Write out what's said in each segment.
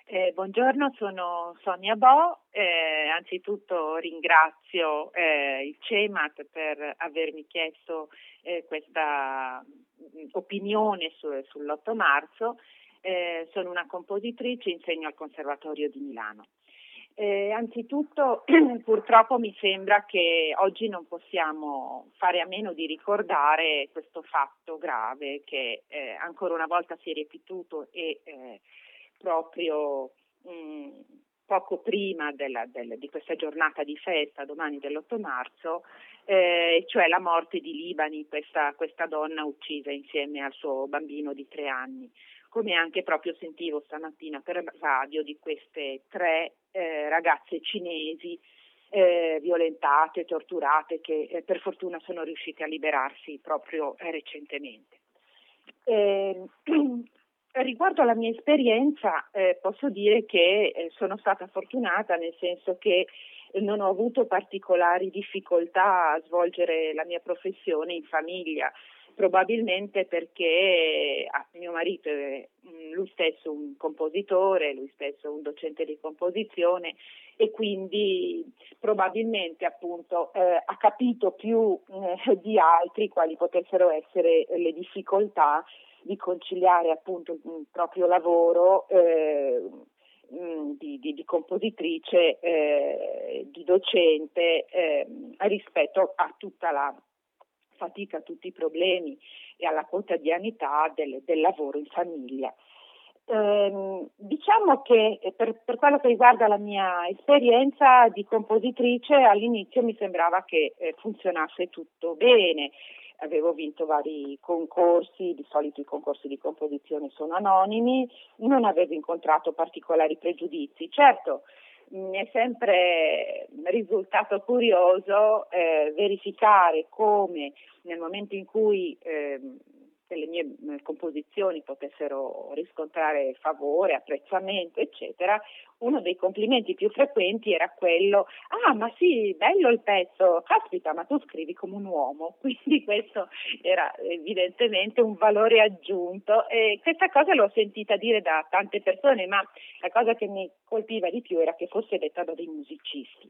Buongiorno, sono Sonia Bo. Anzitutto ringrazio il CEMAT per avermi chiesto questa opinione sull'8 marzo. Sono una compositrice, insegno al Conservatorio di Milano. Anzitutto purtroppo mi sembra che oggi non possiamo fare a meno di ricordare questo fatto grave che ancora una volta si è ripetuto e proprio poco prima di questa giornata di festa, domani dell'8 marzo, cioè la morte di Libani, questa donna uccisa insieme al suo bambino di 3 anni. Come anche proprio sentivo stamattina per radio di queste 3 ragazze cinesi violentate, torturate, che per fortuna sono riuscite a liberarsi proprio recentemente. Riguardo alla mia esperienza posso dire che sono stata fortunata, nel senso che non ho avuto particolari difficoltà a svolgere la mia professione in famiglia, probabilmente perché mio marito è lui stesso un compositore, lui stesso un docente di composizione e quindi probabilmente appunto ha capito più di altri quali potessero essere le difficoltà di conciliare appunto il proprio lavoro di compositrice, di docente rispetto a tutta la fatica, a tutti i problemi e alla quotidianità del lavoro in famiglia. Diciamo che per quello che riguarda la mia esperienza di compositrice, all'inizio mi sembrava che funzionasse tutto bene. Avevo vinto vari concorsi, di solito i concorsi di composizione sono anonimi, non avevo incontrato particolari pregiudizi. Certo, mi è sempre risultato curioso verificare come nel momento in cui le mie composizioni potessero riscontrare favore, apprezzamento, eccetera, uno dei complimenti più frequenti era quello: ah, ma sì, bello il pezzo, caspita, ma tu scrivi come un uomo. Quindi questo era evidentemente un valore aggiunto e questa cosa l'ho sentita dire da tante persone, ma la cosa che mi colpiva di più era che fosse detta da dei musicisti.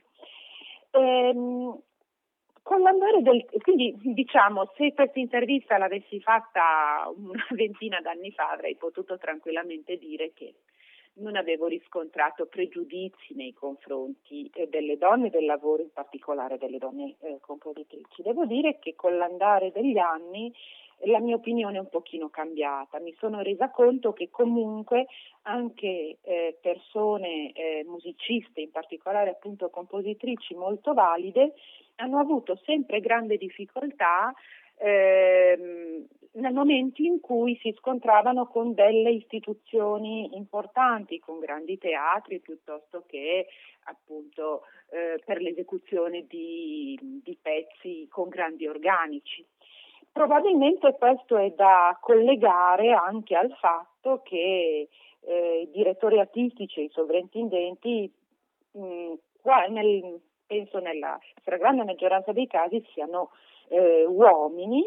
Con l'andare quindi diciamo, se questa intervista l'avessi fatta una ventina d'anni fa, avrei potuto tranquillamente dire che non avevo riscontrato pregiudizi nei confronti delle donne del lavoro, in particolare delle donne compositrici. Devo dire che con l'andare degli anni la mia opinione è un pochino cambiata. Mi sono resa conto che comunque anche persone musiciste, in particolare appunto compositrici molto valide, hanno avuto sempre grande difficoltà nel momento in cui si scontravano con delle istituzioni importanti, con grandi teatri, piuttosto che appunto per l'esecuzione di pezzi con grandi organici. Probabilmente questo è da collegare anche al fatto che i direttori artistici e i sovrintendenti penso nella stragrande maggioranza dei casi siano uomini,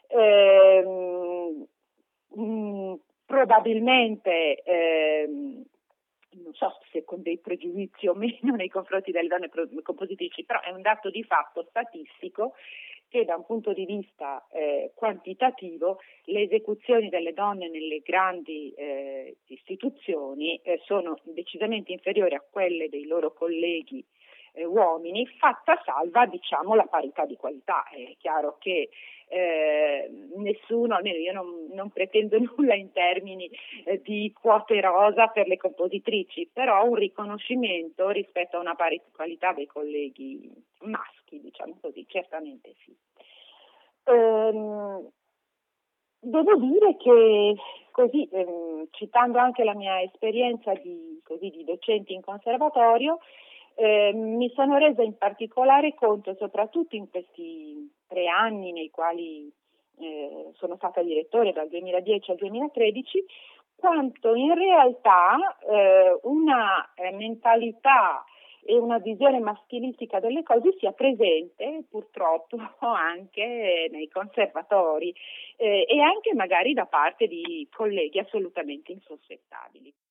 probabilmente non so se con dei pregiudizi o meno nei confronti delle donne compositrici, però è un dato di fatto statistico che da un punto di vista quantitativo le esecuzioni delle donne nelle grandi istituzioni sono decisamente inferiori a quelle dei loro colleghi uomini, fatta salva diciamo la parità di qualità. È chiaro che nessuno, almeno io non pretendo nulla in termini di quote rosa per le compositrici, però un riconoscimento rispetto a una parità di qualità dei colleghi maschi, diciamo così, certamente sì. Devo dire che così, citando anche la mia esperienza di docente in conservatorio, mi sono resa in particolare conto, soprattutto in questi 3 anni nei quali sono stata direttore dal 2010 al 2013, quanto in realtà una mentalità e una visione maschilistica delle cose sia presente purtroppo anche nei conservatori e anche magari da parte di colleghi assolutamente insospettabili.